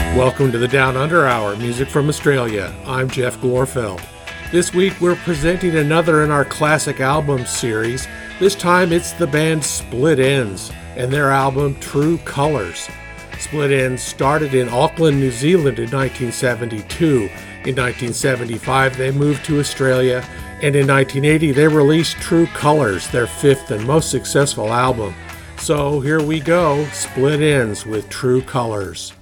Welcome to the Down Under Hour, music from Australia. I'm Jeff Glorfeld. This week we're presenting another in our classic albums series. This time it's the band Split Enz and their album True Colours. Split Enz started in Auckland, New Zealand in 1972. In 1975 they moved to Australia, and in 1980 they released True Colours, their fifth and most successful album. So here we go, Split Enz with True Colours.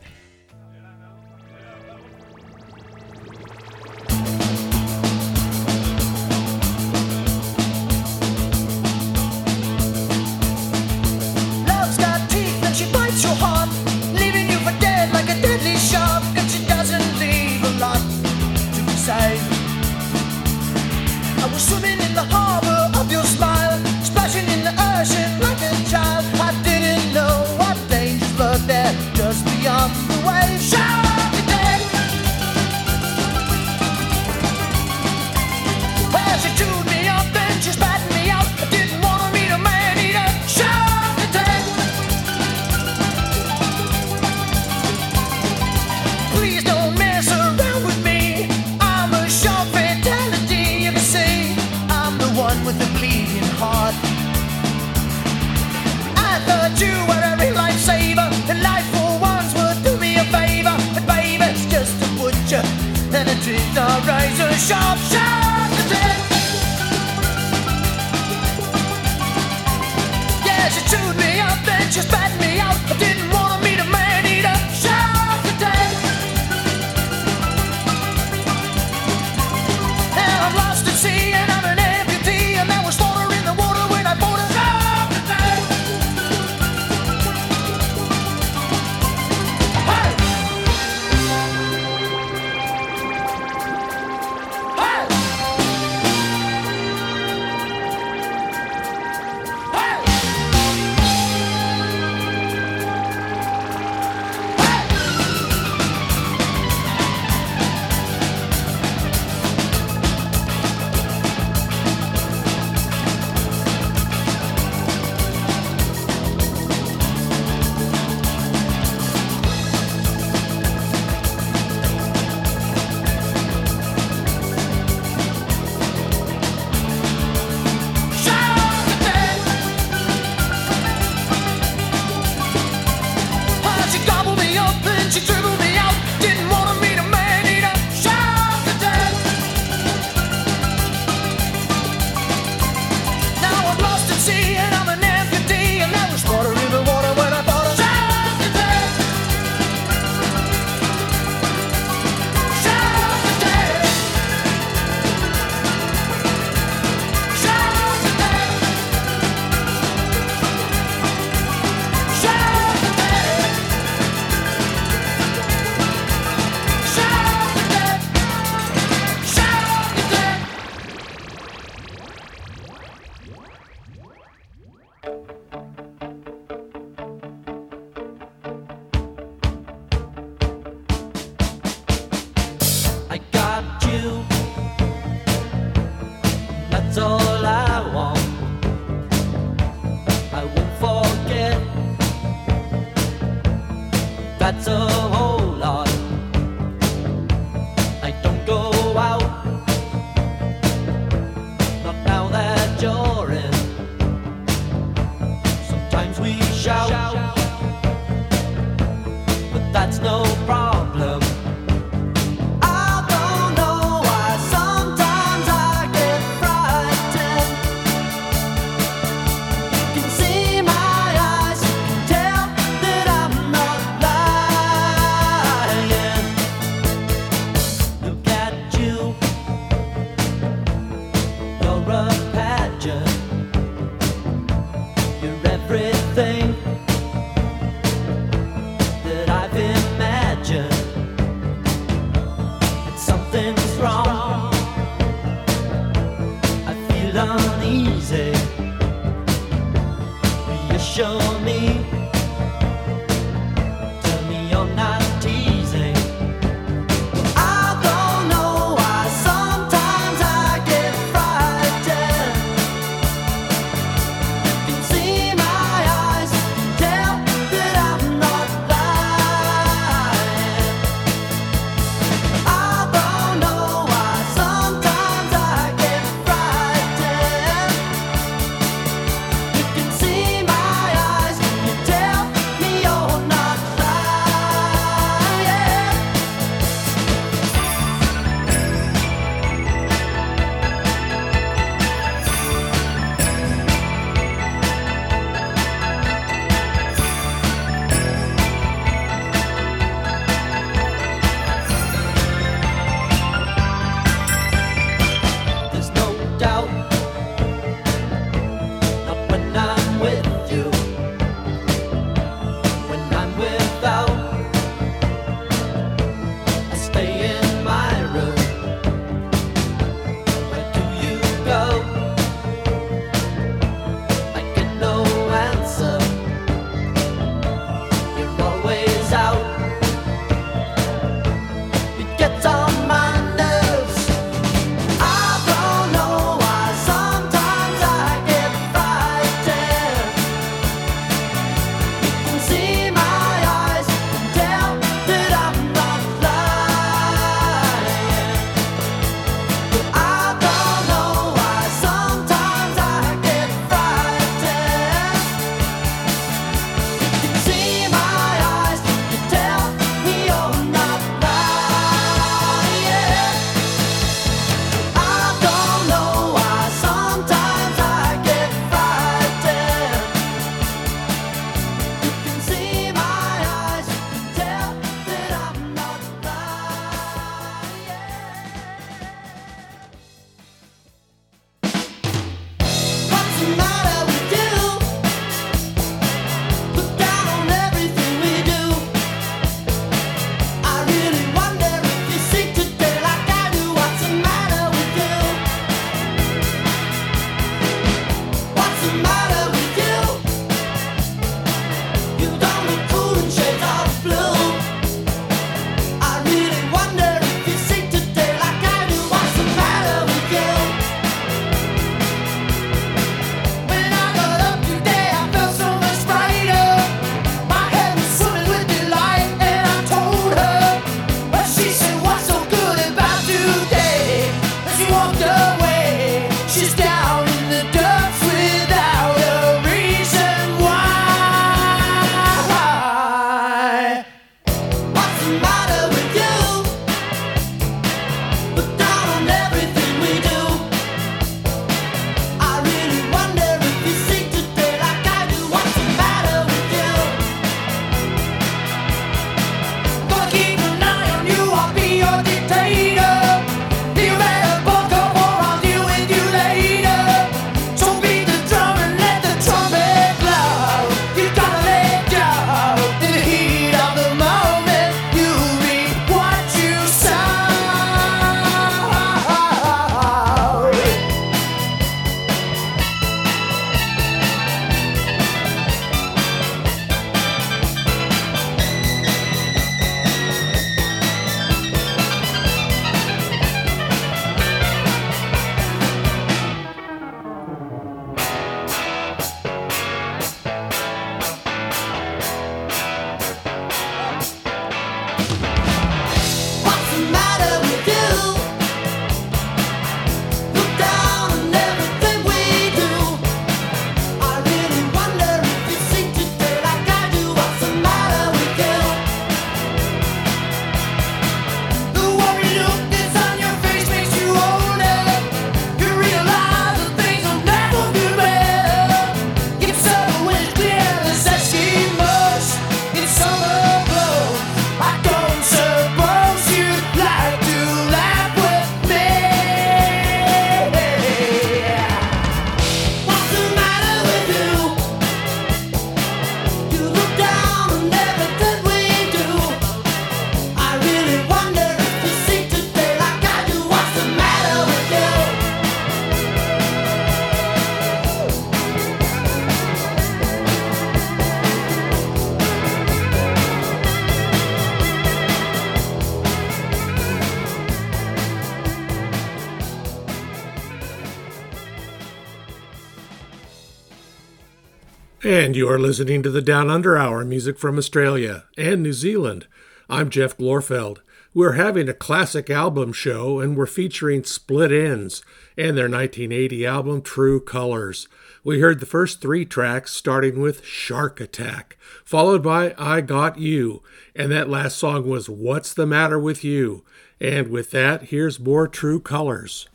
And you are listening to the Down Under Hour, music from Australia and New Zealand. I'm Jeff Glorfeld. We're having a classic album show, and we're featuring Split Enz and their 1980 album True Colors. We heard the first three tracks, starting with Shark Attack, followed by I Got You, and that last song was What's the Matter with You? And with that, here's more True Colors.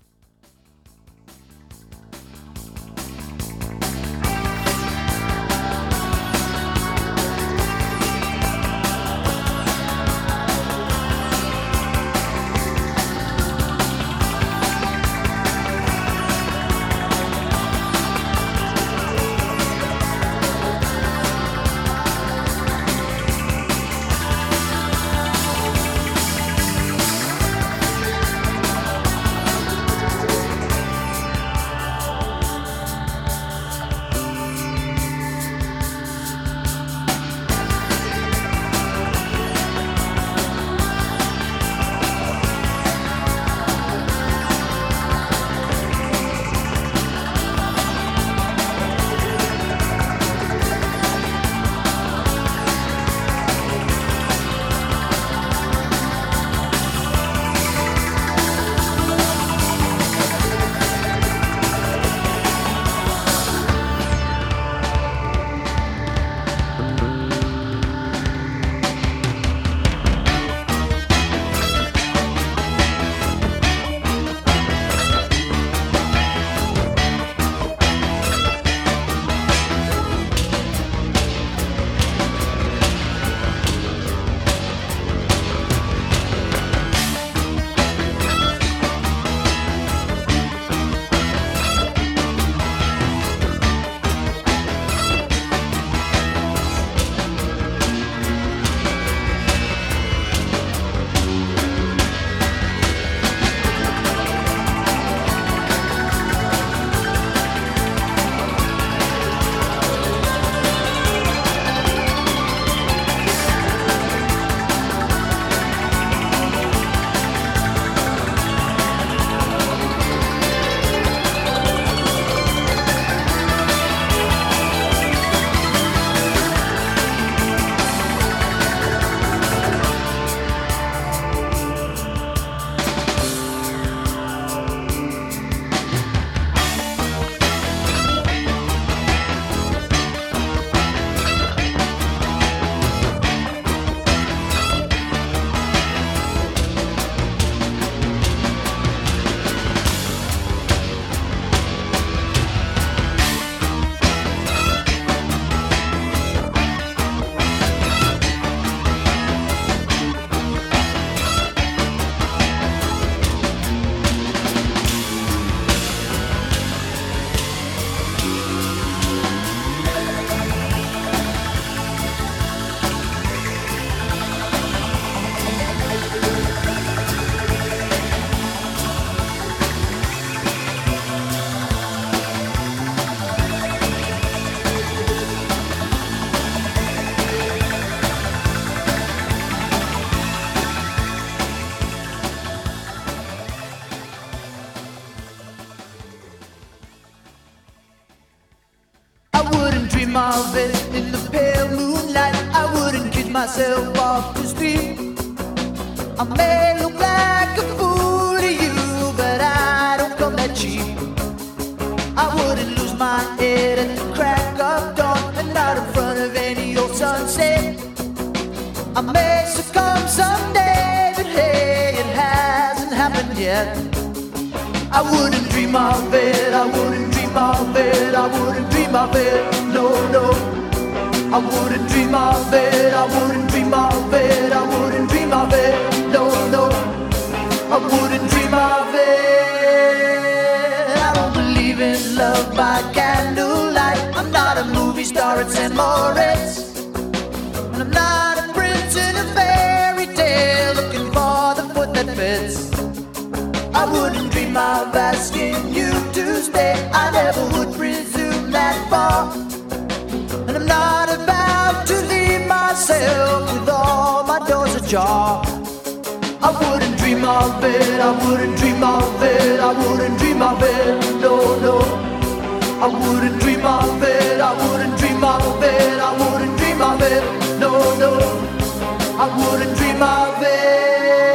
Of it in the pale moonlight, I wouldn't kid myself off the street. I may look like a fool to you, but I don't come that cheap. I wouldn't lose my head at the crack of dawn, and not in front of any old sunset. I may succumb someday, but hey, it hasn't happened yet. I wouldn't dream of it, I wouldn't dream of it, I wouldn't dream of it, no, no. I wouldn't dream of it, I wouldn't dream of it, I wouldn't dream of it, no, no. I wouldn't dream of it. I don't believe in love by candlelight. I'm not a movie star at St. Moritz, and I'm not a prince in a fairy tale looking for the foot that fits. I wouldn't dream of asking you to stay. I never would presume that far. And I'm not about to leave myself with all my doors ajar. I wouldn't dream of it, I wouldn't dream of it, I wouldn't dream of it, no, no. I wouldn't dream of it, I wouldn't dream dream of it. No, no, I wouldn't dream of it.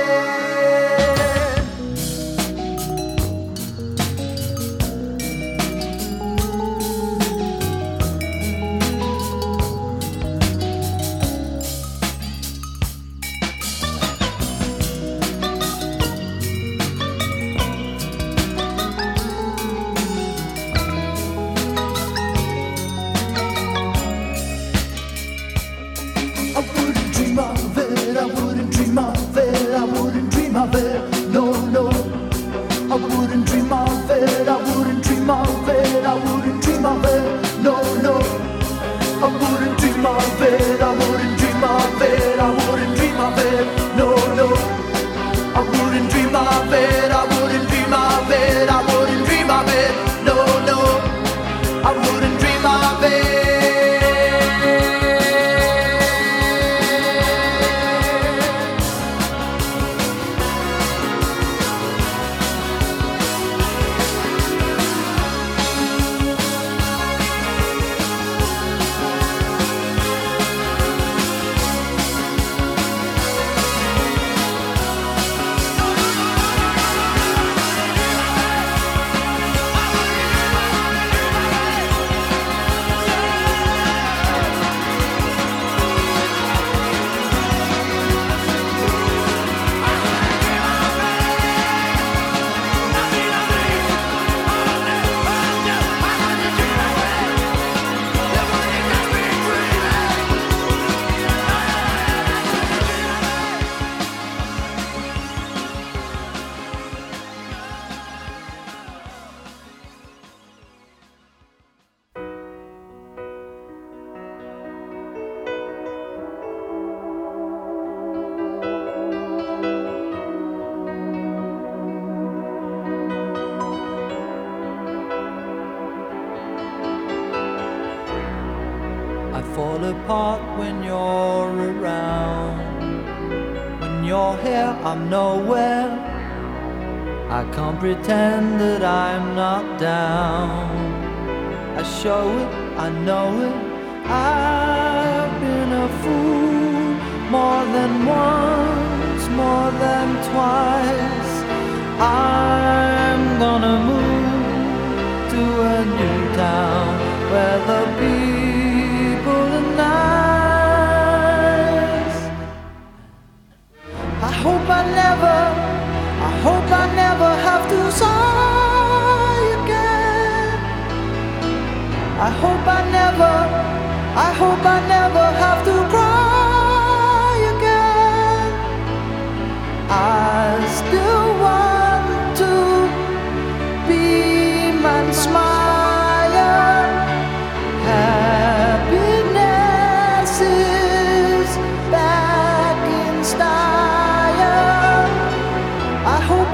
I fall apart when you're around. When you're here, I'm nowhere. I can't pretend that I'm not down. I show it, I know it. I've been a fool more than once, more than twice. I'm gonna move to a new town where the people are nice. I hope I never have to sigh again. I hope I never have to cry again. I still want to beam and smile. Happiness is back in style. I hope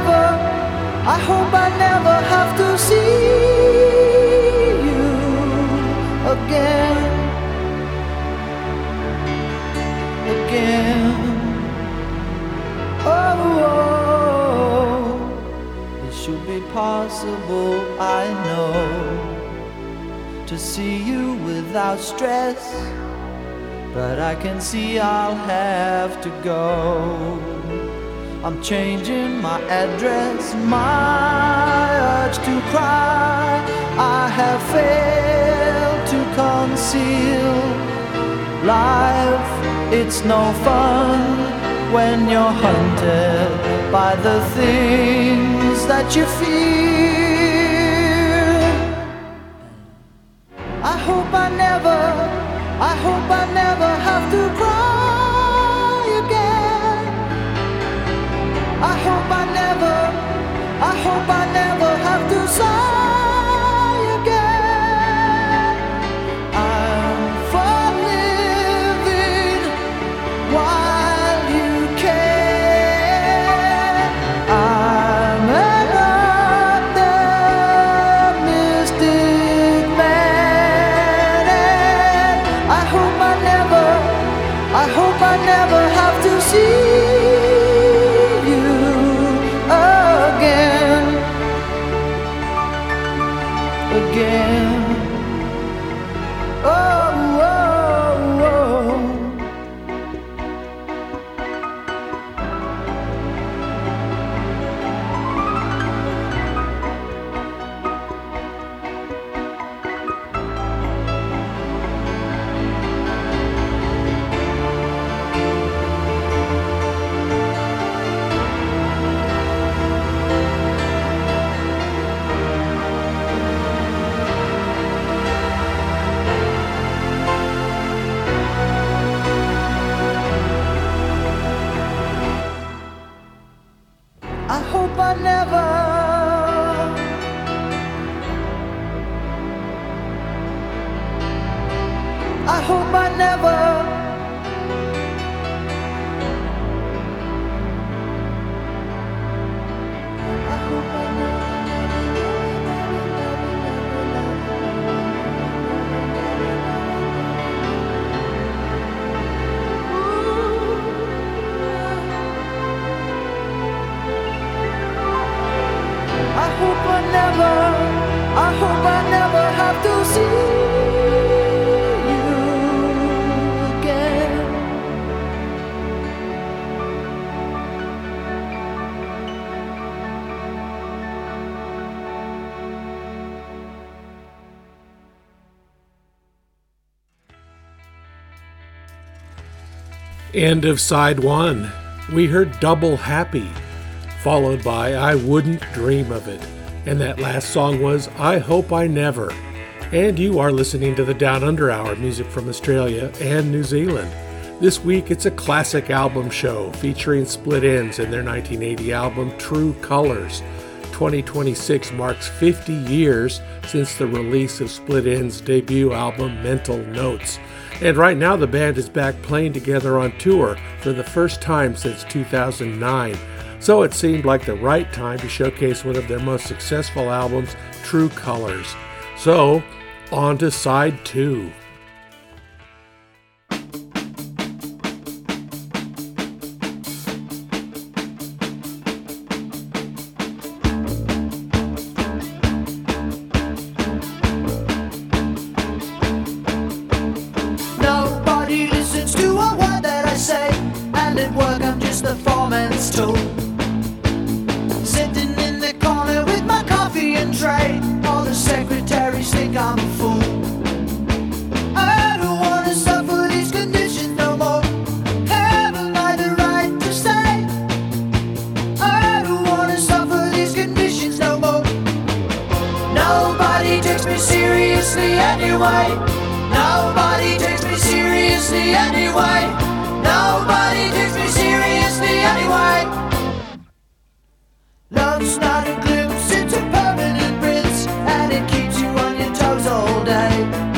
I never have to see you again. Oh, it should be possible, I know, to see you without stress, but I can see I'll have to go. I'm changing my address, my urge to cry I have failed to conceal. Life, it's no fun when you're hunted by the things that you fear. I hope I never have to cry again. I hope I never have to sigh again. I'm for living while you can. I'm an optimistic man, and I hope I never have to see you again. Oh, oh, oh. hope I never have to see you again. End of side one. We heard Double Happy, followed by I Wouldn't Dream of It. And that last song was I Hope I Never. And you are listening to the Down Under Hour, music from Australia and New Zealand. This week it's a classic album show featuring Split Enz and their 1980 album True Colors. 2026 marks 50 years since the release of Split Enz' debut album Mental Notes. And right now the band is back playing together on tour for the first time since 2009. So it seemed like the right time to showcase one of their most successful albums, True Colors. So, on to side two. Nobody listens to a word that I say, and at work I'm just the foreman's tool. Sitting in the corner with my coffee and tray, all the secretaries think I'm a fool. I don't wanna suffer these conditions no more. Haven't I the right to say? I don't wanna suffer these conditions no more. Nobody takes me seriously anyway. Nobody takes me seriously anyway. Nobody takes me seriously anyway. Love's not a glimpse, it's a permanent rinse, and it keeps you on your toes all day.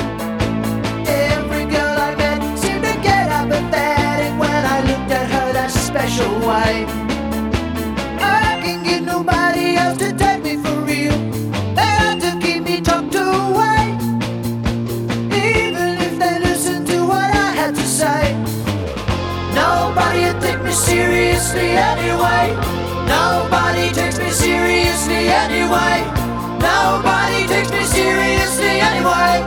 Every girl I met seemed to get apathetic when I looked at her that special way. I can get nobody else to take me for real. They have to keep me tucked away, even if they listen to what I had to say. Nobody would take me seriously anyway. Nobody takes me seriously anyway. Nobody takes me seriously anyway.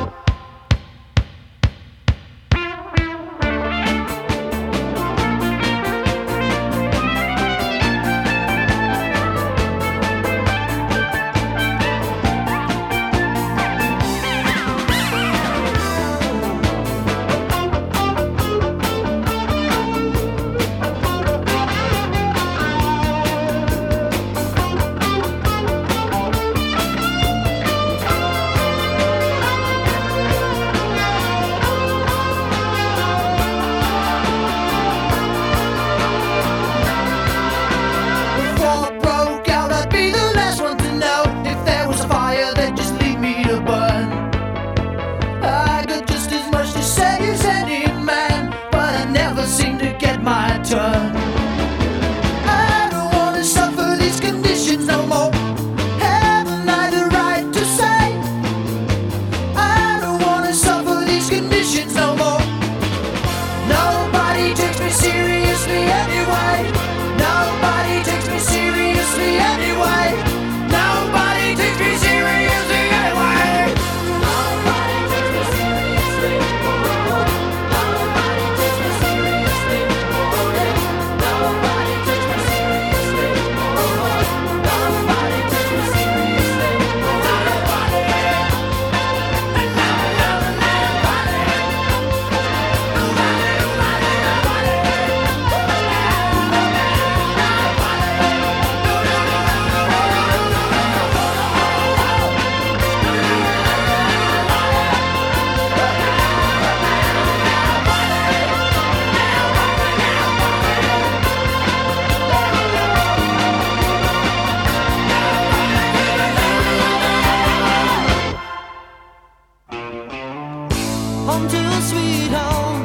Home to a sweet home.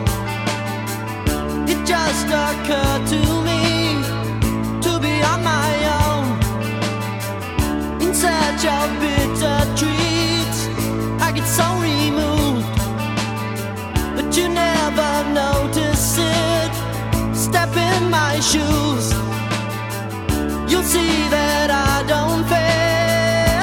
It just occurred to me to be on my own, in search of bitter treats. I get so removed, but you never notice it. Step in my shoes, you'll see that I don't fade.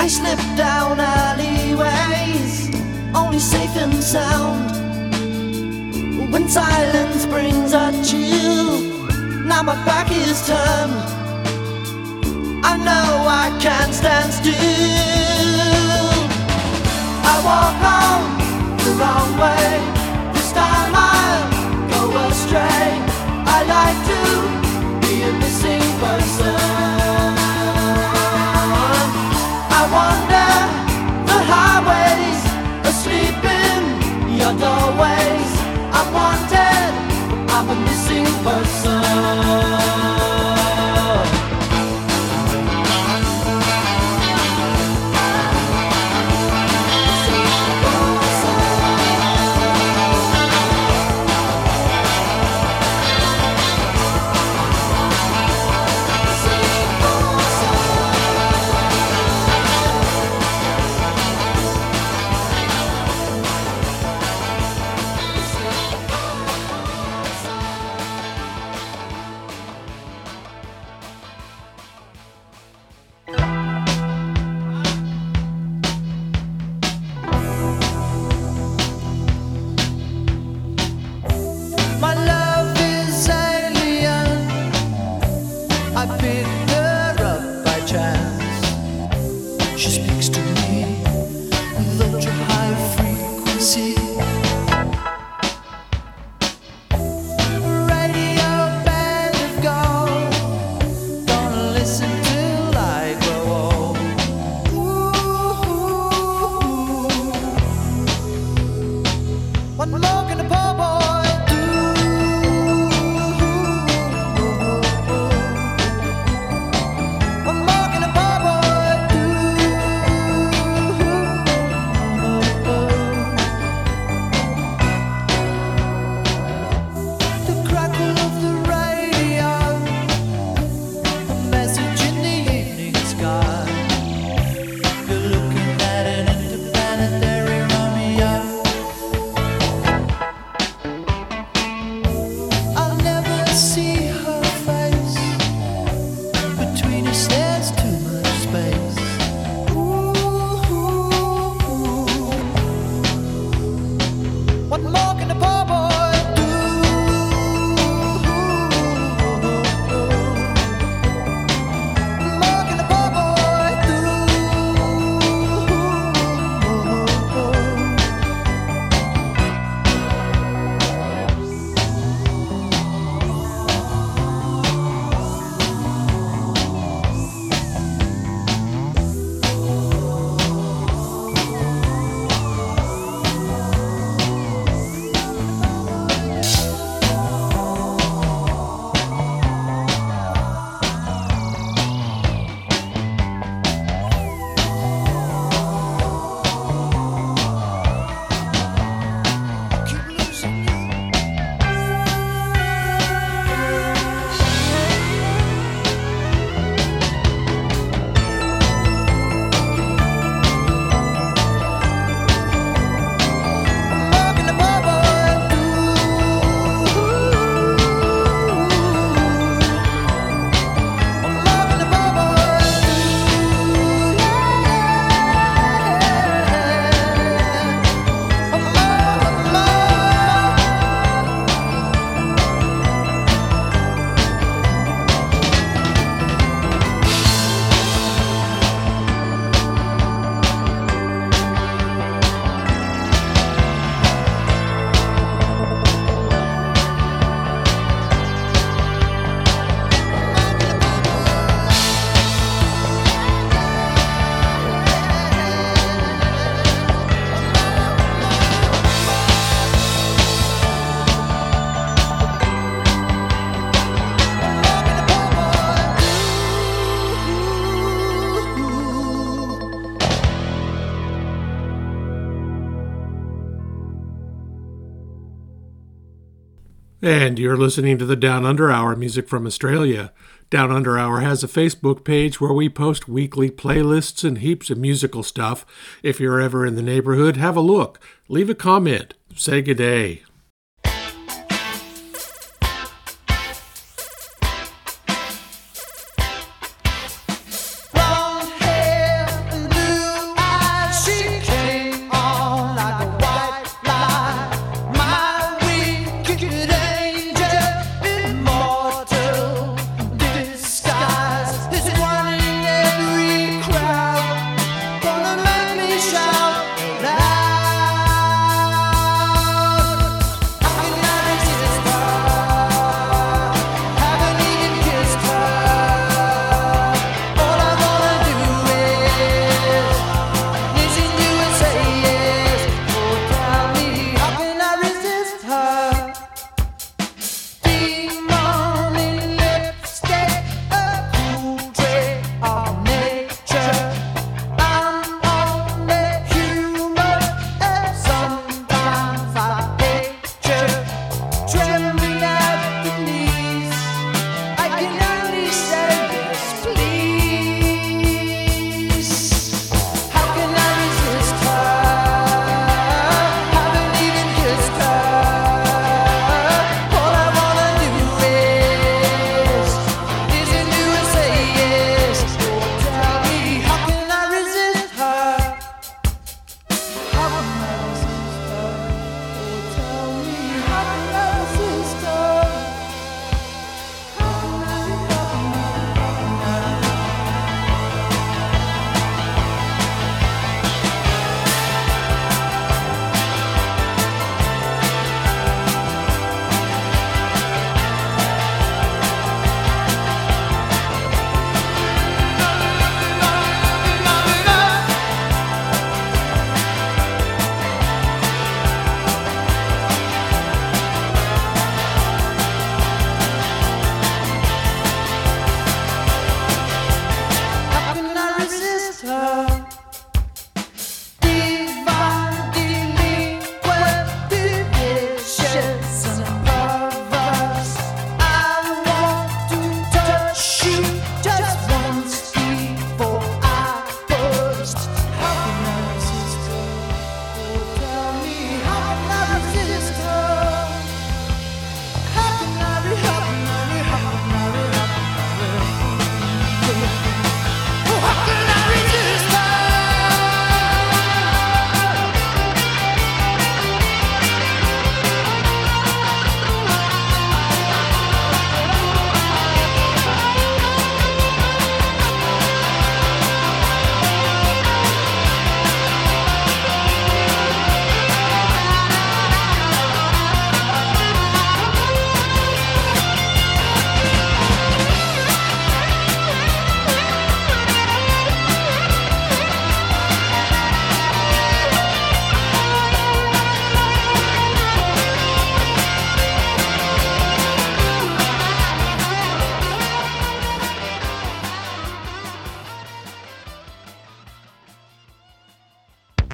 I slip down alleyways, only safe and sound. When silence brings a chill, now my back is turned. I know I can't stand still. I walk on the wrong way, this time I'll go astray. I like to be a missing person. I wander the highways, asleep in your doorways. I'm wanted, I'm a missing person. And you're listening to the Down Under Hour, music from Australia. Down Under Hour has a Facebook page where we post weekly playlists and heaps of musical stuff. If you're ever in the neighborhood, have a look. Leave a comment. Say good day. Blonde hair and blue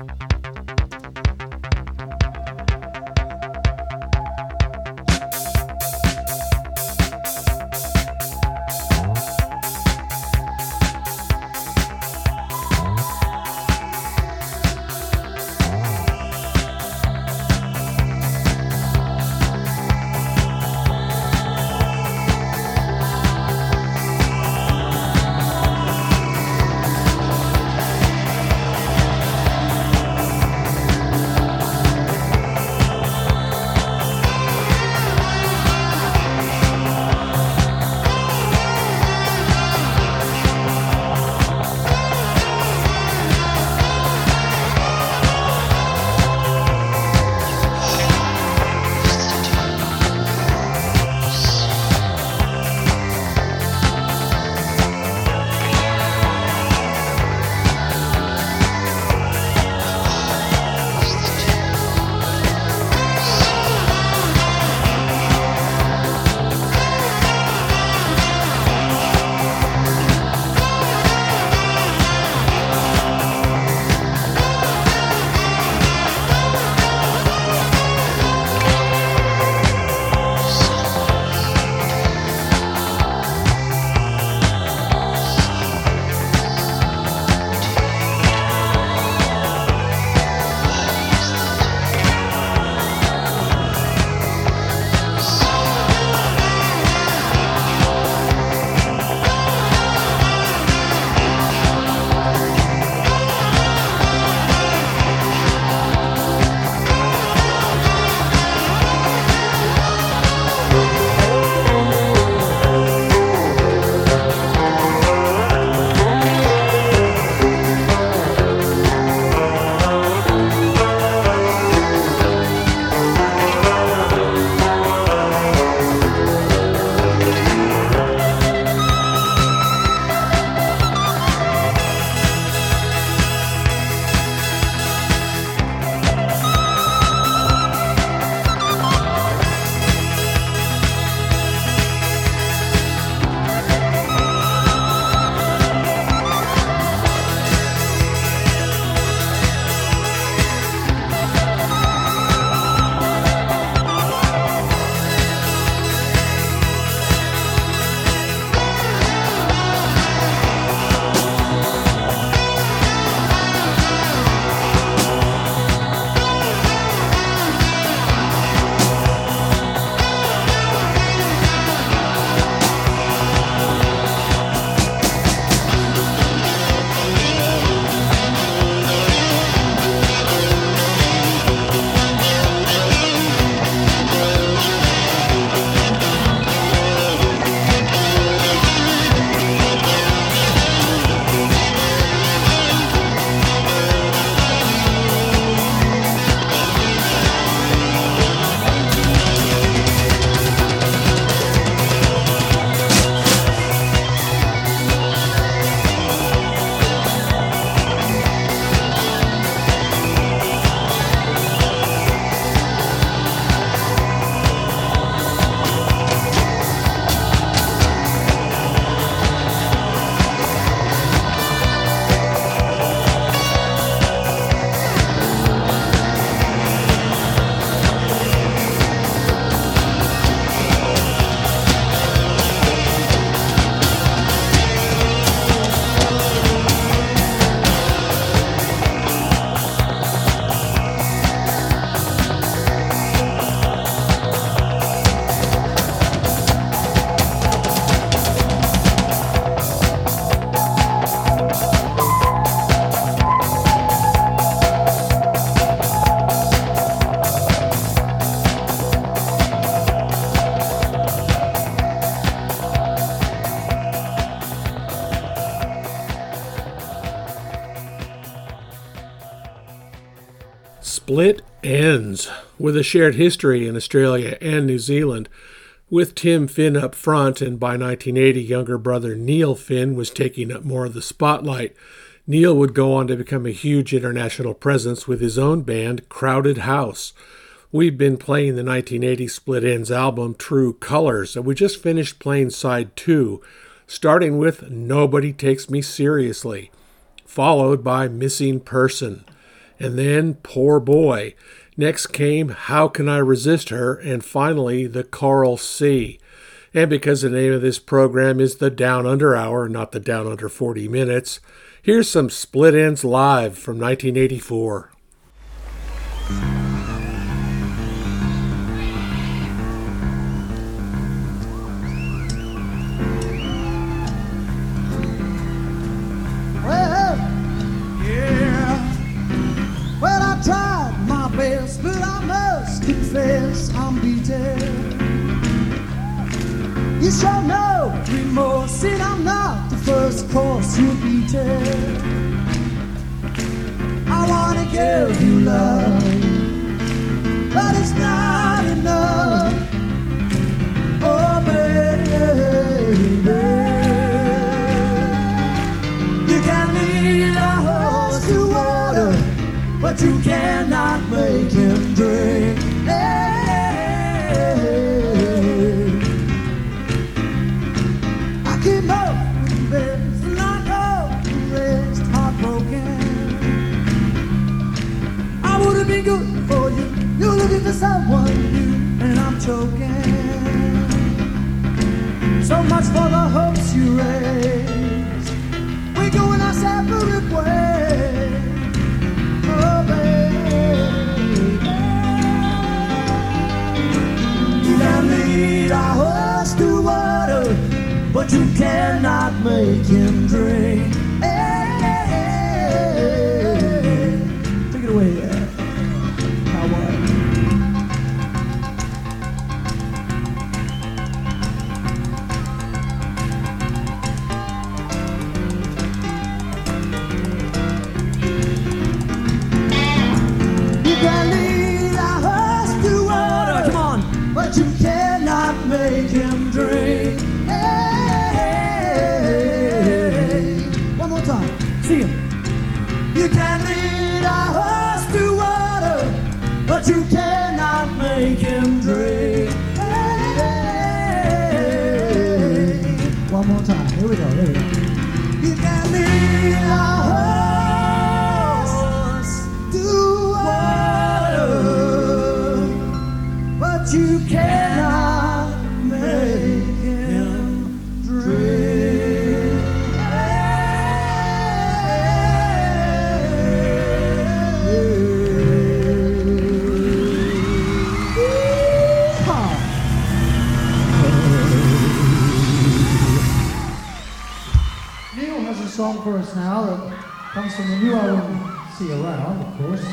Split Ends, with a shared history in Australia and New Zealand, with Tim Finn up front, and by 1980, younger brother Neil Finn was taking up more of the spotlight. Neil would go on to become a huge international presence with his own band, Crowded House. We've been playing the 1980 Split Ends album, True Colors, and we just finished playing side 2, starting with Nobody Takes Me Seriously, followed by Missing Person. and then Poor Boy. Next came How Can I Resist Her, and finally The Coral Sea. And because the name of this program is the Down Under Hour, not the Down Under 40 Minutes, here's some Split Enz live from 1984. Well, I tried my best, but I must confess I'm beaten. You show no remorse, and I'm not the first course you've eaten. I wanna give you love, but it's not enough. Oh, baby, you can lead a horse to water, but you cannot make him drink. I keep moving best, and I go the rest heartbroken. I would've been good for you, you're looking for someone new, and I'm choking. So much for the hopes you raised, we're going our separate ways. Oh, baby, you can lead a horse to water, but you cannot make him drink. Take it away, cowboy. You can lead a horse to water, come on, but you cannot make him drink. One more time, see him. You can lead a horse to water, but you cannot make him drink. One more time, here we go, here we go. You can lead a horse to water, but you cannot make him drink. Neil has a song for us now that comes from the new album, See You Around, of course.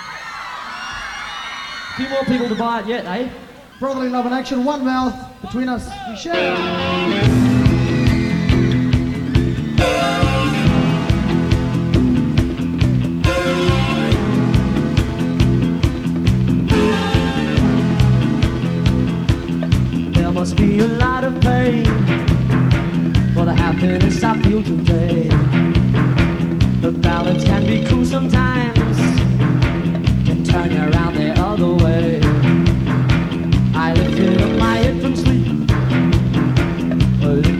A few more people to buy it yet, eh? Brotherly love and action, one mouth between us, we share. There must be a lot of pain for the happiness I feel today. The balance can be cruel sometimes, can turn you around the other way. I lifted up my head from sleep, a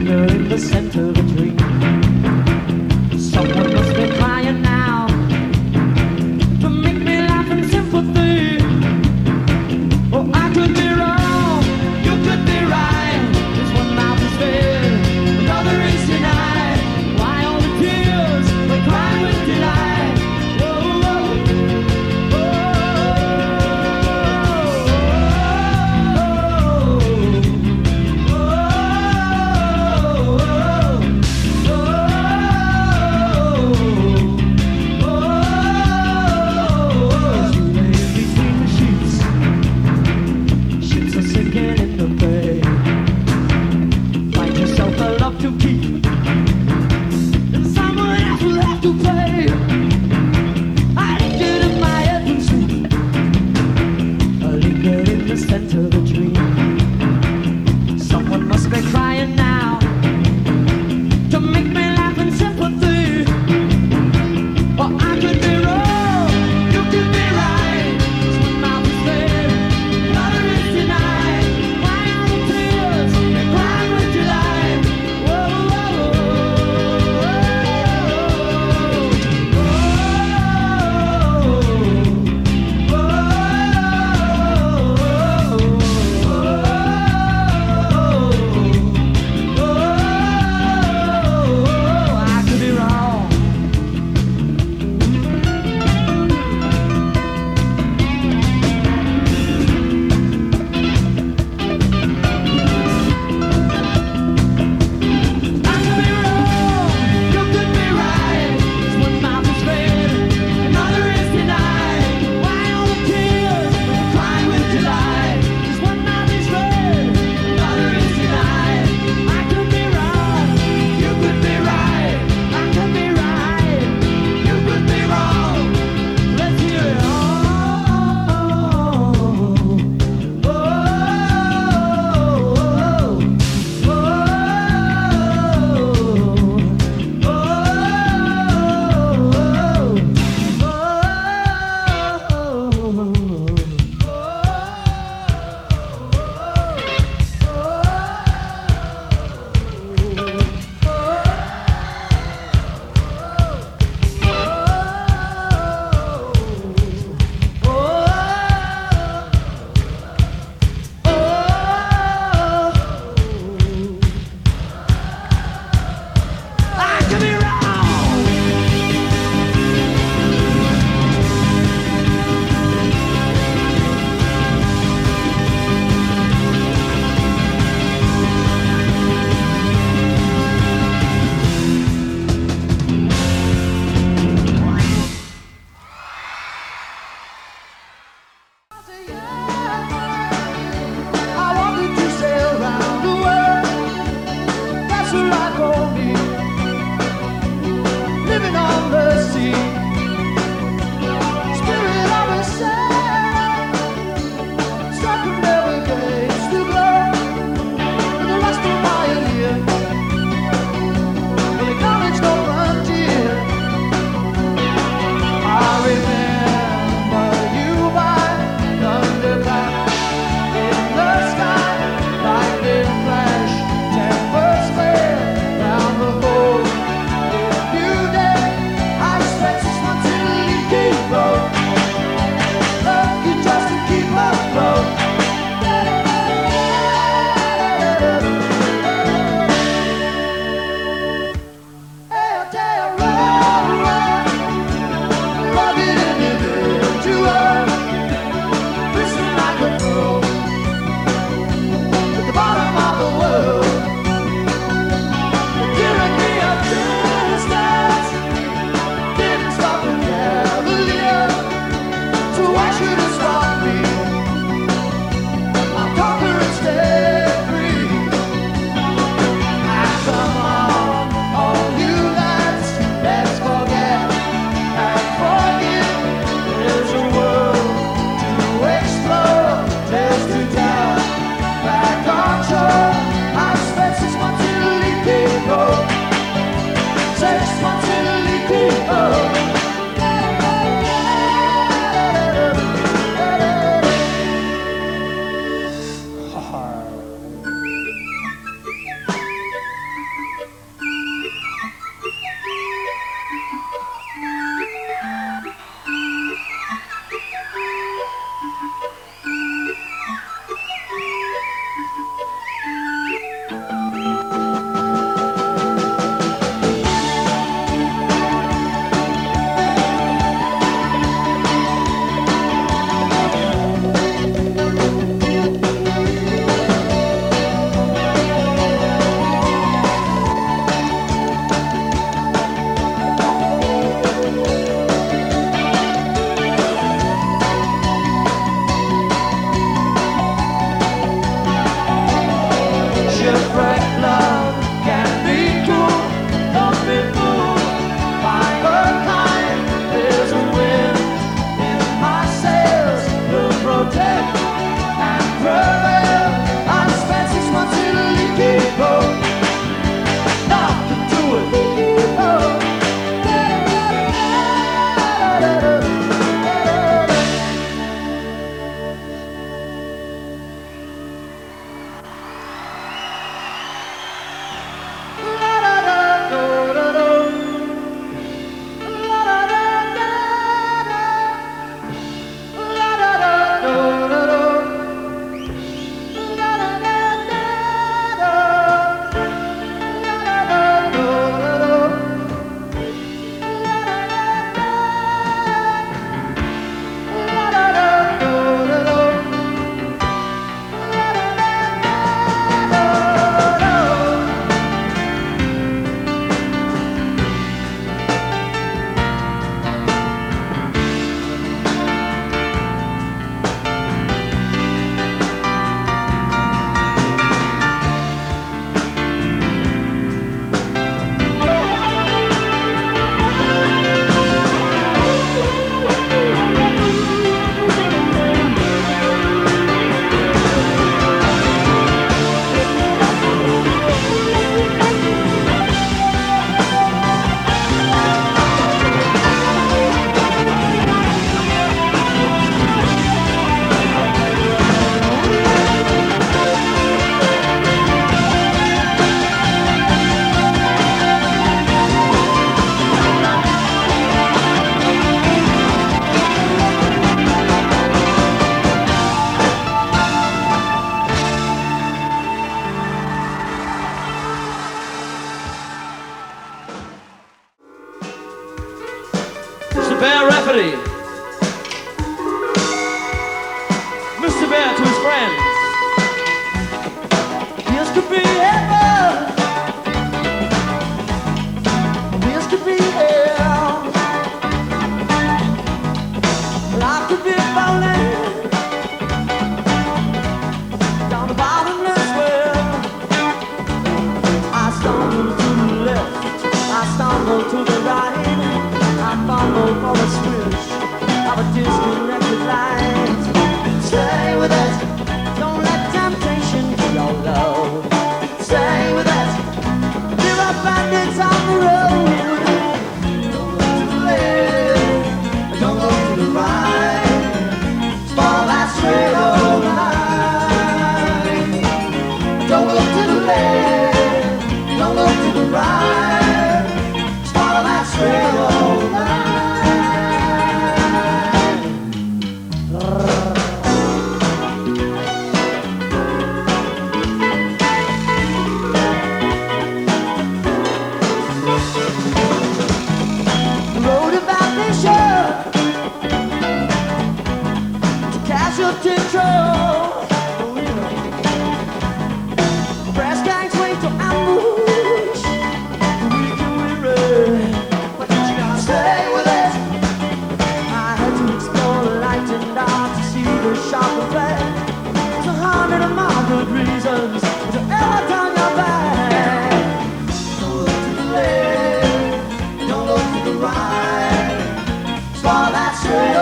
Brass gangs wait to ambush the weak and weary, but you gotta stay with it. I had to explore the light and dark to see the sharp effect. There's 100 of my good reasons to ever turn your back. Don't look to the left, don't look to the right. Follow that straight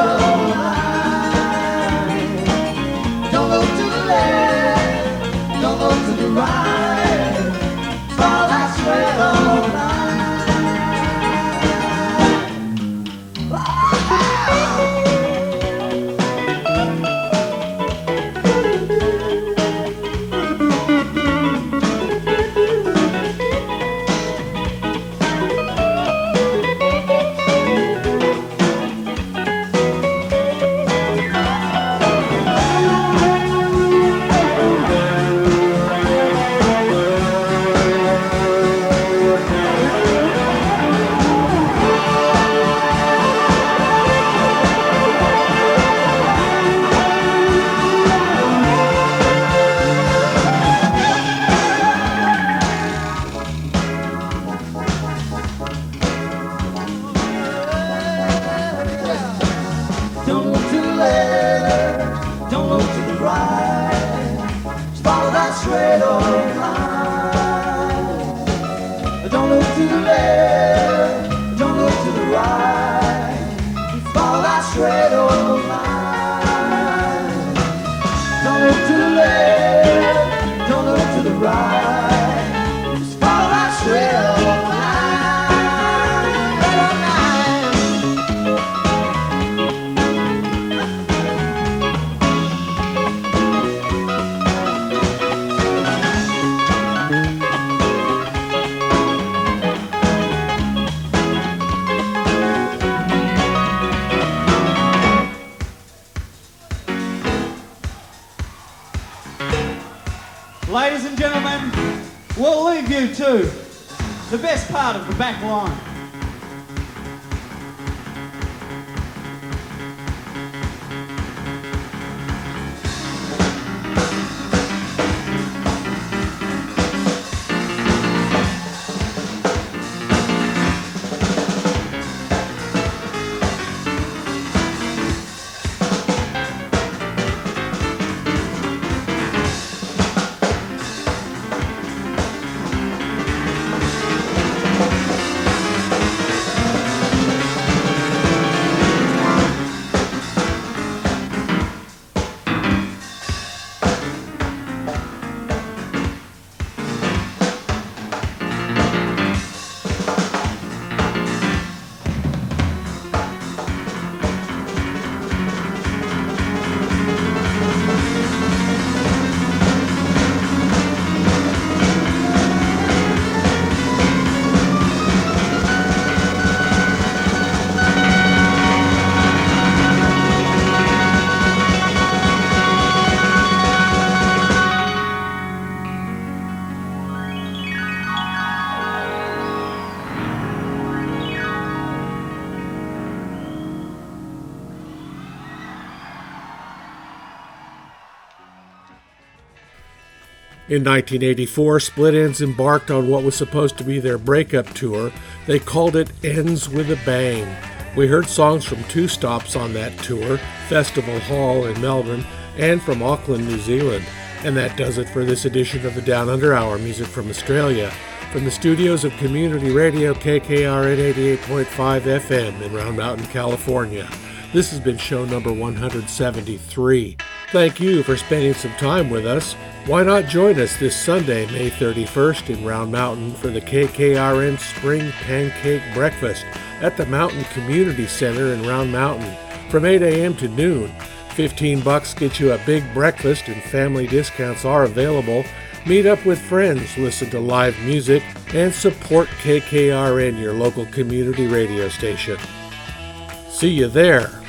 line. Don't look to the left, don't look to the right. Follow that straight line. Don't look to the left, don't look to the right. Just follow that straight old line. Don't look to the left, don't look to the right. Just follow that straight old line. Don't look to the left, don't look to the right. Just follow that straight old line. Ladies and gentlemen, we'll leave you to the best part of the back line. In 1984, Split Enz embarked on what was supposed to be their breakup tour. They called it Ends with a Bang. We heard songs from two stops on that tour, Festival Hall in Melbourne and from Auckland, New Zealand. And that does it for this edition of the Down Under Hour, Music from Australia. From the studios of Community Radio KKRN 88.5 FM in Round Mountain, California. This has been show number 173. Thank you for spending some time with us. Why not join us this Sunday, May 31st in Round Mountain for the KKRN Spring Pancake Breakfast at the Mountain Community Center in Round Mountain from 8 a.m. to noon. $15 gets you a big breakfast and family discounts are available. Meet up with friends, listen to live music, and support KKRN, your local community radio station. See you there.